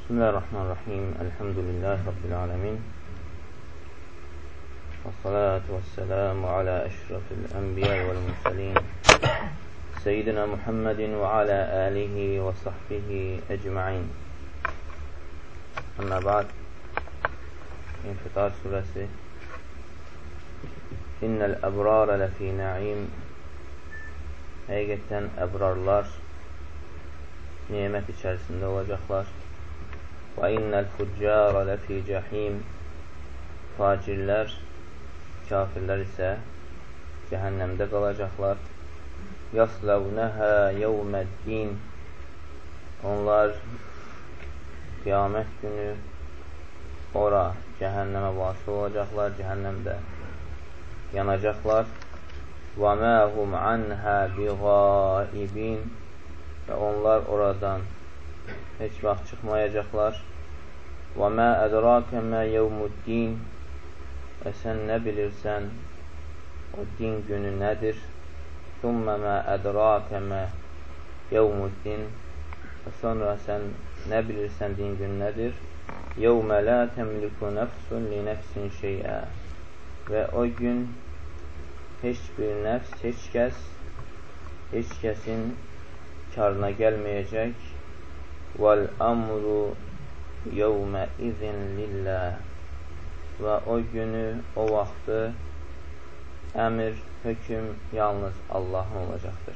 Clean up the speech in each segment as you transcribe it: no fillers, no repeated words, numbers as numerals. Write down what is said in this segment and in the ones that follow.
Bismillahirrahmanirrahim. Elhamdülillahi Rabbil alemin. Və salatu və selamu alə əşrafil ənbiya vəl mursalin. Seyyidina Muhammedin və alə alihi və sahbihi ecma'in. Əmmə ba'd. İnfitar surəsi. İnnəl əbrarə ləfī na'im. Həqiqətən əbrarlar nimət içərisində olacaqlar. Və innəl fuccara ləfī cəhim. Facirlər, kafirlər isə cəhənnəmdə qalacaqlar. Yaslavnəhə yevməddin. Onlar qiyamət günü ora cəhənnəmə vasil olacaqlar, cəhənnəmdə yanacaqlar. Və mə hum anhə biğaibin. Və onlar oradan heç vaxt çıxmayacaqlar. Və mə ədrakə mə yevmuddin. Və sən nə bilirsən o din günü nədir? Thumma mə ədrakə mə yevmuddin. Və sonra sən nə bilirsən din günü nədir? Yevmə lə təmliku nəfsun li nəfsin şeyə. Və o gün heç bir nəfs, heç kəsin karına gəlməyəcək. Vəl əmru yevmə izin lillah. Və o günü, o vaxtı əmr, hökm yalnız Allahın olacaqdır.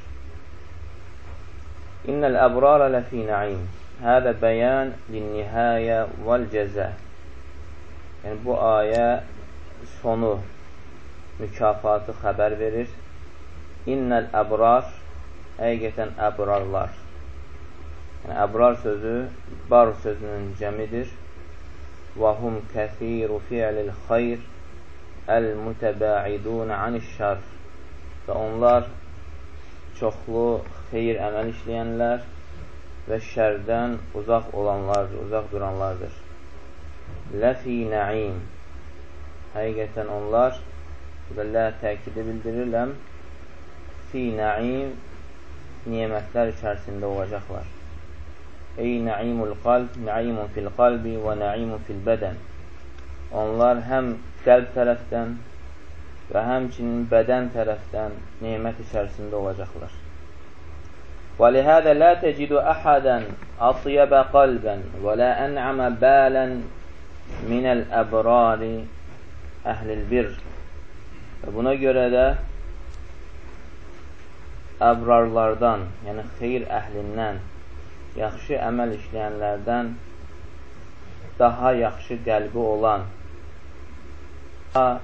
İnnəl əbrarə ləfī na'im. Hədə bəyan linnihəyə vəl cəzə. Yəni, bu ayə sonu, mükafatı xəbər verir. İnnəl əbrar, həqiqətən əbrarlar. Yəni, əbrar sözü bar sözünün cəmidir. Və hum kəsiru fi'lil xayr əl-mütəbəidun anişşar. Və onlar çoxlu xeyir əməl işləyənlər və şərdən uzaq olanlardır, uzaq duranlardır. Ləfī na'im. Həqiqətən onlar, bu da lə təkidi bildirirəm, fi na'im, nimətlər içərisində olacaqlar. Ey na'imul qalb, na'imun fil qalbi və na'imun fil bədən. Onlar həm qəlb tərəfdən və həmçinin bədən tərəfdən nimət içərisində olacaqlar. Və lihədə lə tecidu əhədən atyəbə qalbən və lə ən'əmə bələn minəl əbrari əhlil bir. Və buna görə də əbrarlardan, yəni xeyir əhlindən, yaxşı əməl işləyənlərdən daha yaxşı qəlbi olan, daha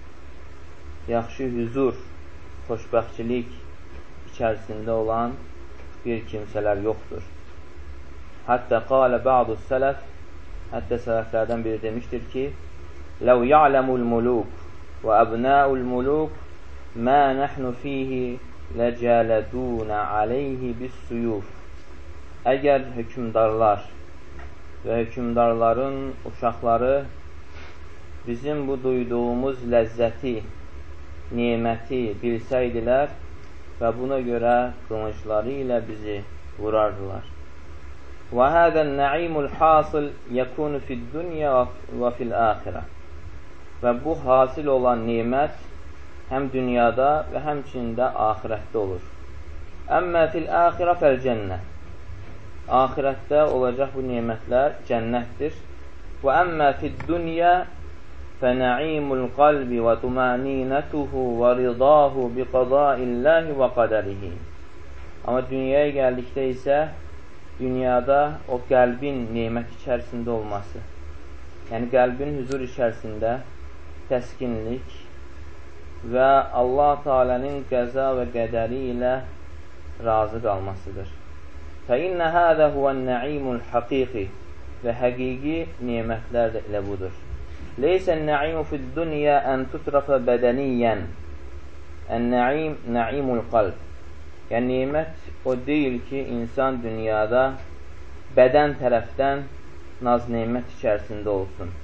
yaxşı hüzur, xoşbəxtçilik içərisində olan bir kimsələr yoxdur. Hətta qalə ba'du sələf, hətta sələflərdən biri demişdir ki, ləv ya'ləmul muluk və əbnəul muluk mə nəhnu fihi ləcələdunə aleyhi bis suyuf. Əgər hökümdarlar və hökümdarların uşaqları bizim bu duyduğumuz ləzzəti, niməti bilsəydilər və buna görə qılıncları ilə bizi vurardılar. Və hədən nə'imul hasıl yəkunu fid-dünya və fil-əxirə. Və bu hasil olan nimət həm dünyada və həmçində axirətdə olur. Əmmə fil-əxirə fəl-cənnə. Axirətdə olacaq bu nimətlər cənnətdir. Və əmmə fid-dünya fənə'imul qalbi və tumaninətuhu və ridahu bi qada'illahi və qədərihi. Amma dünyaya gəldikdə isə dünyada o qəlbin nimət içərisində olması, yəni qəlbin hüzur içərisində təskinlik və Allah Teala'nın qəza və qədəri ilə razı qalmasıdır. فَإِنَّ هَذَا هُوَ النَّعِيمُ الْحَقِيقِ. Və həqiqi nimətlər də elə budur. لَيْسَ النَّعِيمُ فِي الدُّنْيَا أَنْ تُتْرَفَ بَدَنِيًّا. النَّعِيمُ نَعِيمُ الْقَلْبِ. Yəni, nimət o deyil ki, insan dünyada bədən tərəfdən naz-nimət içərisində olsun.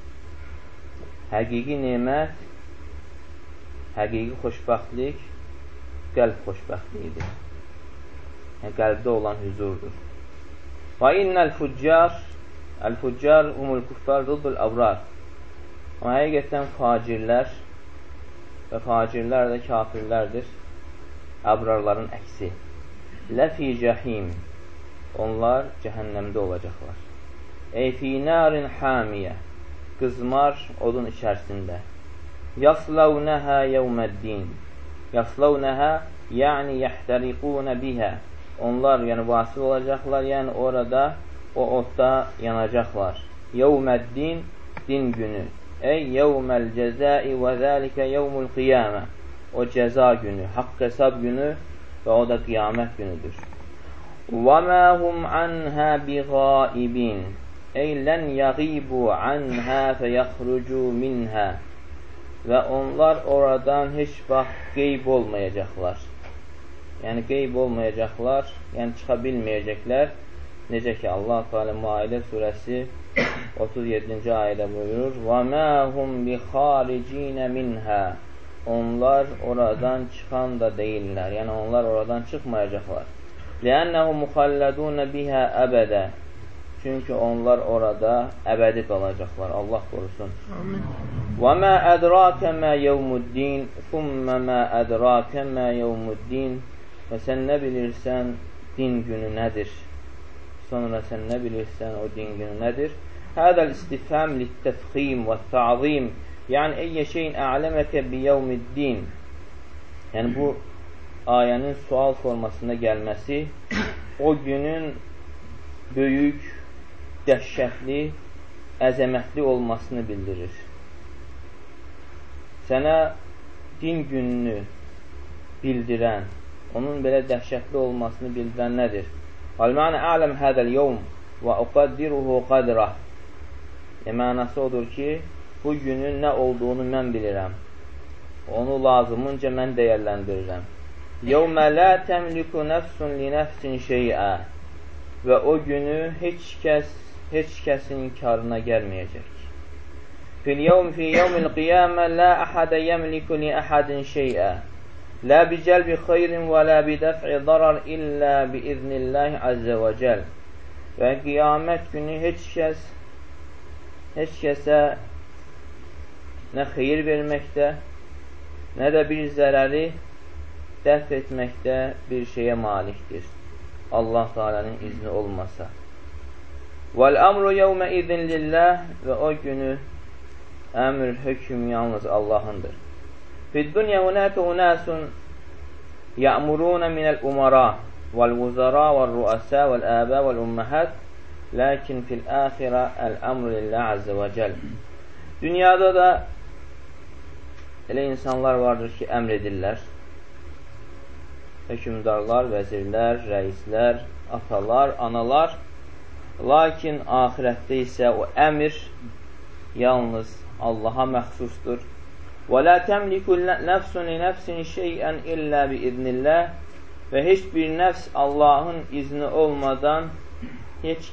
Həqiqi nimət, həqiqi xoşbəxtlik qəlb xoşbəxtliyidir. Yəni, qəlbdə olan hüzurdur. Və innəl fuccar, Əl-fuccar humul kuffar duddul abrar. Amma həqiqətən facirlər və facirlər də kafirlərdir. Əbrarların əksi. Ləfi cəhim. Onlar cəhənnəmdə olacaqlar. Ey fi narin hamiyə. Qızmar odun içərisində. Yaslavnəhə yevməddin. Yaslavnəhə yəni yəhtəriqunə bihə. Onlar yəni vasıl olacaqlar, yəni orada o odda yanacaqlar. Yevməddin din günü. Ey yevməl cəzai və zəlikə yevmul qiyamə. O cəza günü, haqq hesab günü və o da qiyamət günüdür. Və mə hum anhə biğaibin. Ey lən yəqibu anhə fəyəxrucu minhə. Və onlar oradan heç vaxt qeyb olmayacaqlar. Yəni qeyb olmayacaqlar, yəni çıxa bilməyəcəklər. Necə ki Allah Teala Maidə surəsi 37-ci ayədə buyurur: "Və mə hum bixaricinə minhə." Onlar oradan çıxan da deyirlər. Yəni onlar oradan çıxmayacaqlar. "Lənnəhum muxalladun biha əbədə." Çünki onlar orada əbədi qalacaqlar. Allah qorusun. Amin. "Və mə ədrakə mə yevmuddin, thumma mə ədrakə mə yevmuddin." Və sən nə bilirsən din günü nədir? Sonra sən nə bilirsən o din günü nədir? Hədəl istifham littəfxim və ta'zim. Yəni eyyə şeyin a'ləməkə bi yevmiddin. Yəni bu ayənin sual formasında gəlməsi o günün böyük, dəhşətli, əzəmətli olmasını bildirir. Sənə din gününü bildirən, onun belə dəhşətli olmasını bildirən nədir? Al-mənə a'ləm hədəl yevm və uqaddiruhu qadrah. Mənası odur ki, bu günün nə olduğunu mən bilirəm. Onu lazımınca mən dəyərləndirirəm. Yevmə lə təmliku nəfsun li nəfsin şeyə. Və o günü heç kəsin karına gəlməyəcək. Fi yevmil qiyamə lə əhədə yəmliku li əhədin şeyə. Lə bi cəlbi xeyrin və lə bi dəf'i darar illə bi iznilləhi əzzə və cəl. Və qiyamət günü heç kəsə nə xeyir verməkdə, nə də bir zərəri dəf etməkdə bir şeyə malikdir. Allah Teala'nın izni olmasa. Vəl-əmru yevmə izin lillah. Və o günü əmr, hökm yalnız Allahındır. Fid-dünya hunəkə unəsun ya'muruna minəl-umara vəl-vuzara vəl-ruəsə vəl-əbə vəl-ümməhət. Lakin fil-əxirə əl-əmru lillah əzzə və cəl. Dünyada da elə insanlar vardır ki, əmr edirlər. Hökümdarlar, vəzirlər, rəislər, atalar, analar. Lakin axirətdə isə o əmr yalnız Allaha məxsusdur. Və lə təmliku nəfsun li nəfsin şeyən illə bi iznillah. Və heç bir nəfs Allahın izni olmadan heç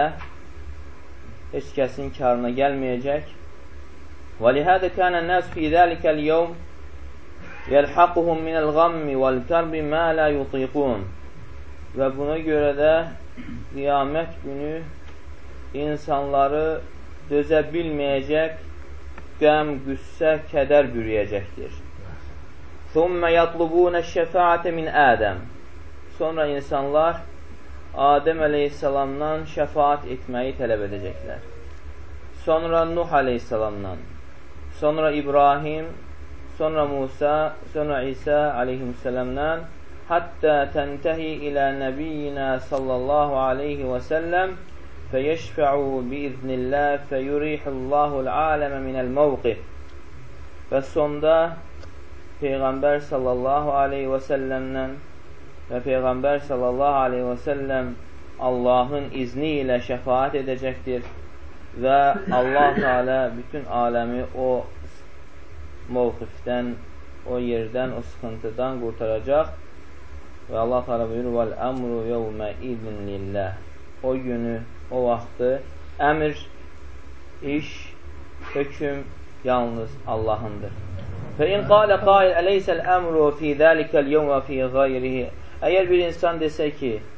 kəsin karına gəlməyəcək. وَلِهَذَا كَانَ النَّاسُ فِي ذَلِكَ الْيَوْمِ يَلْحَقُهُمْ مِنَ الْغَمِّ وَالْكَرْبِ مَا لَا يُطِيقُونَ. Və buna görə də qiyamət günü insanları dözə bilməyəcək qəm, qüssə, kədər bürüyəcəkdir. ثُمَّ يَطْلُبُونَ الشَّفَاعَةَ مِنْ آدَمِ. Sonra insanlar Adəm əleyhissalamdan şəfaat etməyi tələb edəcəklər. Sonra Nuh əleyhissalamdan, sonra İbrahim, sonra Musa, sonra İsa aleyhissalamdan, hatta təntəhi ilə nəbiyyina sallallahu aleyhi və səlləm fəyəşfə'u biiznillah fəyurihullahu aləmə minəl mövqif. Və sonda Peyğəmbər sallallahu aleyhi və səlləmdən və Peyğəmbər sallallahu aleyhi və səlləm Allahın izni ilə şəfaat edəcəkdir və Allah Teala bütün aləmi o mövqifdən, o yerdən, o sıxıntıdan qurtaracaq və Allah Teala buyurur: "Vəl-əmru yevmə izin lillah." O günü, o vaxtı əmr, iş, hökm yalnız Allahındır. Fə-in qalə qail əleyhisəl əmru fi zəlikəl yevm və fi qayrihi. Əgər bir insan desə ki,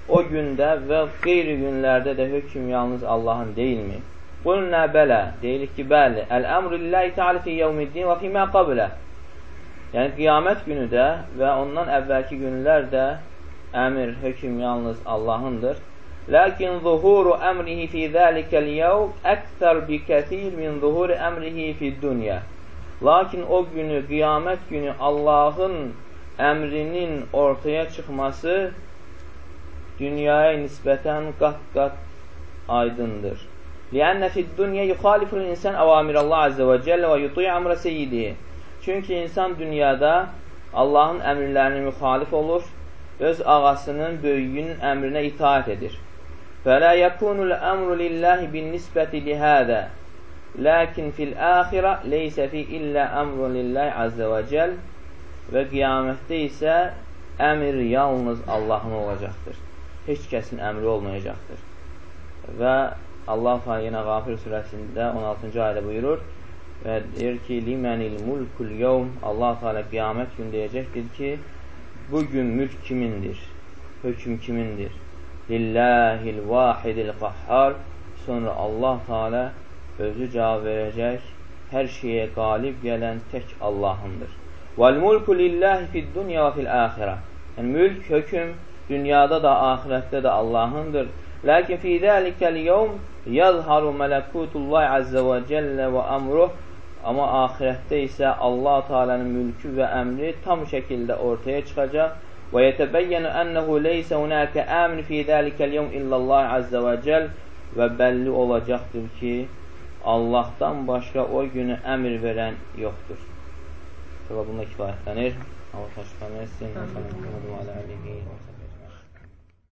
o gündə və qeyri günlərdə də hökm yalnız Allahın deyilmi? Qulnə bələ, deyirik ki, bəli, əl-əmru lillahi ta'ala fi yevmiddin və fimə qablə. Yəni, qiyamət günü də və ondan əvvəlki günlər də əmr, hökm yalnız Allahındır. Lakin zuhuru əmrihi fi zəlikəl yevm əksər bi kəthir min zuhuri əmrihi fi dünya. Lakin o günü, qiyamət günü Allahın əmrinin ortaya çıxması dünyaya nisbətən qat-qat aydındır. Liənnə fid-dünya yuxaliful insan əvamirallah azze və cəllə və yutuy əmrə seyyidihi. Çünki insan dünyada Allahın əmrlərini müxalif olur, öz ağasının, böyüyünün əmrinə itaat edir. فَلَا يَكُونُ الْأَمْرُ لِلَّهِ بِالنِّسْبَةِ لِهَذَا لَكِنْ فِي الْآخِرَةِ لَيْسَ فِي إِلَّا أَمْرٌ لِلَّهِ عَزَّ وَجَلَّ. Və qiyamətdə isə əmr yalnız Allahın olacaqdır. Heç kəsin əmri olmayacaqdır. Və Allah yenə Qafir surəsində 16-cı ayədə buyurur və deyir ki, لِمَنِ الْمُلْكُ الْيَوْمِ. Allah Teala qiyamət gün deyəcəkdir ki, bugün mülk kimindir? Hökm kimindir? Lillahil vahidil qahhar. Sonra Allah Teala özü cavab verəcək, hər şeyə qalib gələn tək Allahındır. Vel mulku lillahi fid dunya və fil axirə. Yəni, mülk, hökm dünyada da, axirətdə də Allahındır. Lakin fi zəlikəl yevm yazharu mələkutullahi azze və cəllə və əmruh. Amma axirətdə isə Allah Teala'nın mülkü və əmri tam şəkildə ortaya çıxacaq. Və yetəbəyyənü ənəhu leysə hunəkə əmin fi zəlikəl yevm illallah azze və cəll. Və bəlli olacaqdır ki, Allahdan başqa o günü əmr verən yoxdur. Bunda kifayətlənir. Allah təşkil etsin.